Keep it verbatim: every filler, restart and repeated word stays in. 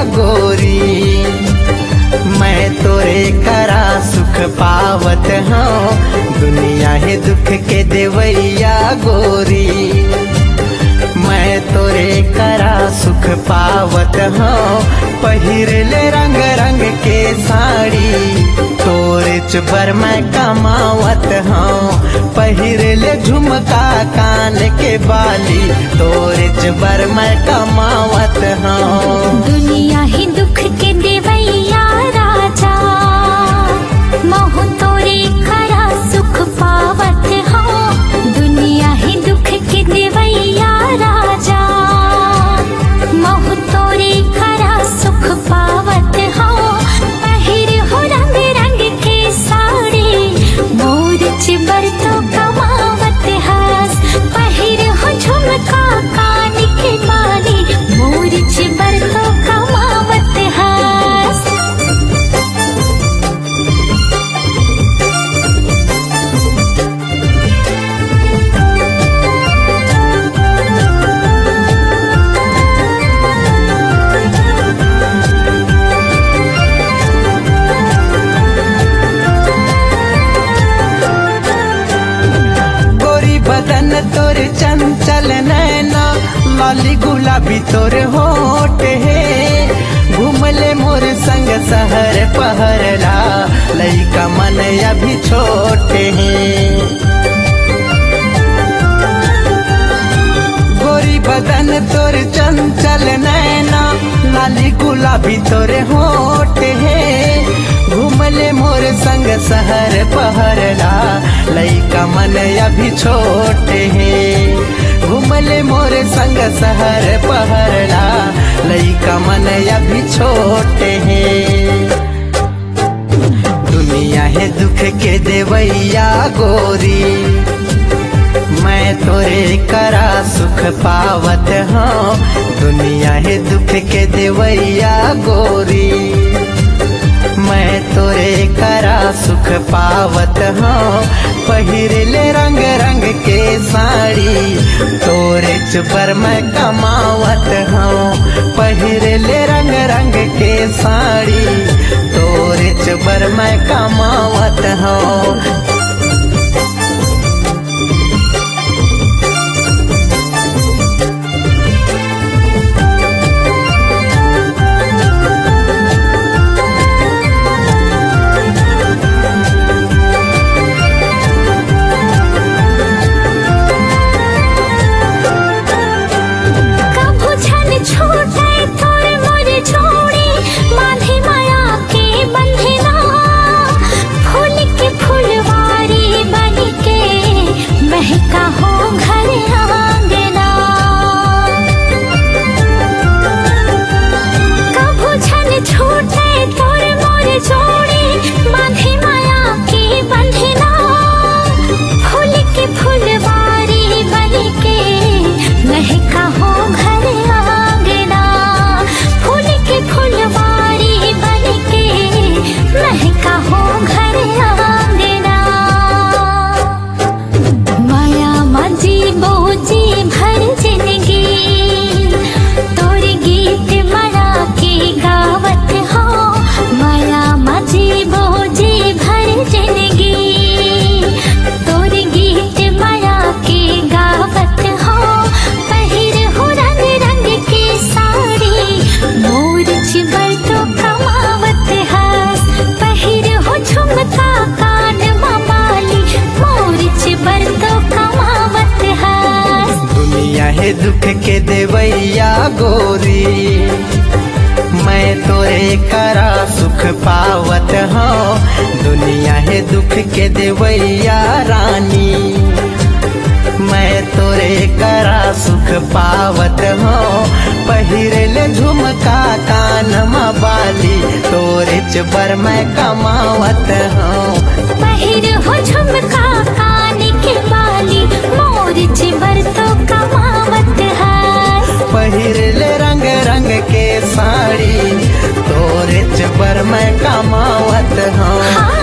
गोरी। मैं तोरे करा सुख पावत हूँ दुनिया है दुख के देवैया गोरी। मैं तोरे करा सुख पावत हूँ पहिर ले रंग रंग के साड़ी। तोरे चुबर मैं कमावत हूँ पहिर ले झुमका कान के बाली। तोरे चुबर मैं कमावत हूँ दुनिया ही दुख के देवैया राजा। मोह तोरे करा सुख पावत हो दुनिया ही दुख के देवैया राजा। मोह तोरे करा सुख पावत हो पहिर हो रंग रंग के साड़ी। मोर चिबर तो कमावत हस पहिर हो झुमका कान के बाली। मोर चिबर तो कमावत हस। बदन तोर चंचल नैना लाली गुलाबी तोर होठ है। घूमले मोर संग शहर पहरला लइका मन अभी छोटे हैं। गोरी बदन तोर चंचल नैना लाली गुलाबी तोर होठ है। घूमले मोर संग शहर पहरला लइका मन अभी छोटे हैं। घूमले मोर संग शहर पहरला लइका मन अभी छोटे हैं। दुनिया है दुख के देवैया गोरी। मैं तोरे करा सुख पावत हूँ दुनिया है दुख के देवैया गोरी। मैं तोरे करा सुख पावत हूँ पहिर ले रंग रंग के साड़ी। तोरे चुबर मैं कमावत हूँ पहिर ले रंग रंग के साड़ी। तोरे चुबर मैं कमावत हूँ। दुख के देवैया गोरी। मैं तोरे करा सुख पावत हूँ दुनिया है दुख के देवैया रानी। मैं तोरे करा सुख पावत हूँ पहिर ले झुमका कान में बाली। तोरे चुबर मैं कमावत हूँ पहिर हो झुमका कान के बाली। मोर चिबर तो कमावत है पहिर ले रंग रंग के साड़ी। तोरे चुबर मैं कमावत हूँ।